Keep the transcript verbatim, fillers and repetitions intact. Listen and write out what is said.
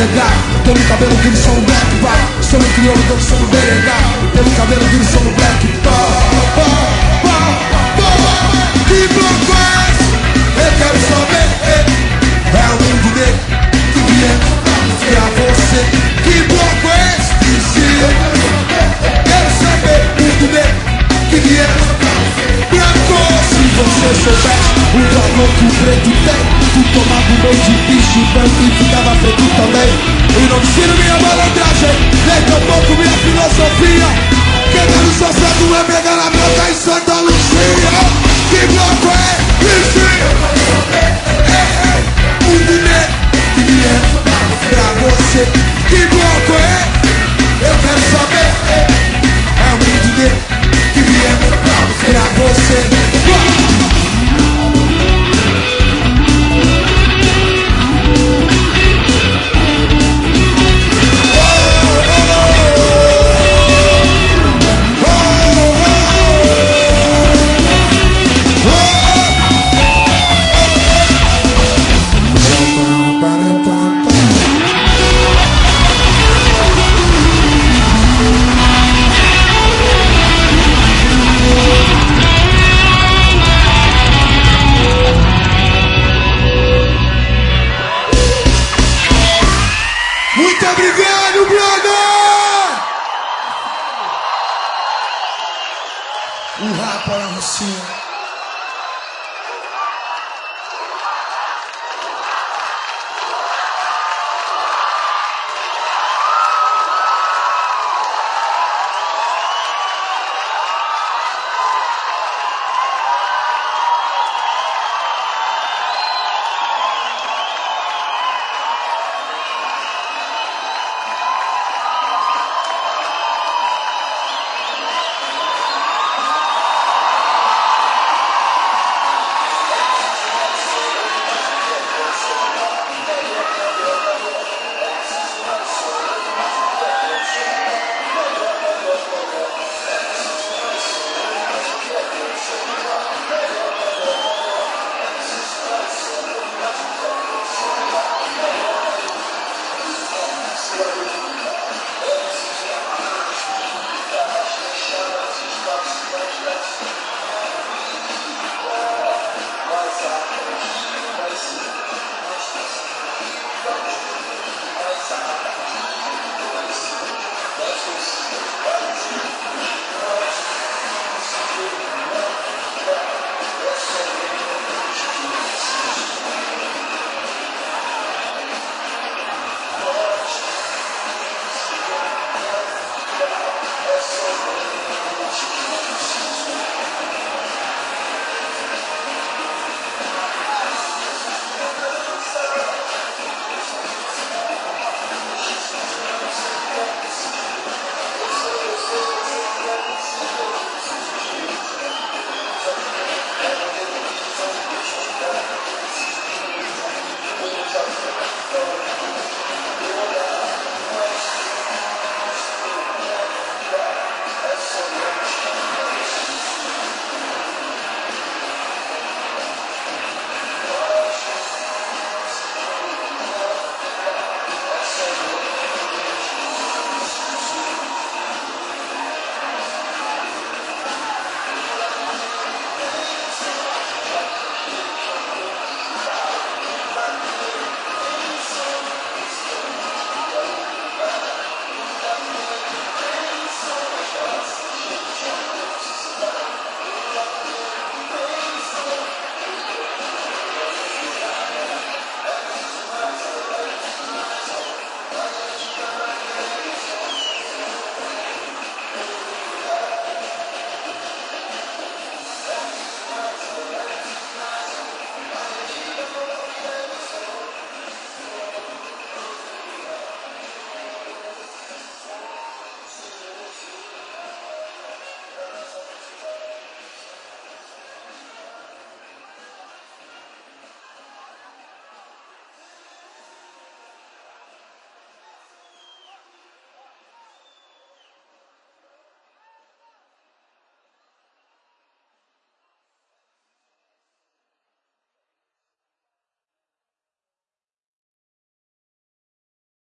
legal. Pelo cabelo que eles são no black, vai. Sou no crioulo, então sou no bem legal. Pelo cabelo que eles são no black, pá, pá, pá, pá. Que bloco é esse? Eu quero saber. É o mundo dele que vier pra você. Que bloco é esse? Dizia. Quero saber o mundo dele que vier pra você. Se você soubesse o valor que o preto tem, tu tomava um monte de bicho branco e ficava preto também. E não tira minha malandragem, nem tampouco minha filosofia. Quem tá no sofrendo é pegar na broca em Santa Lucia.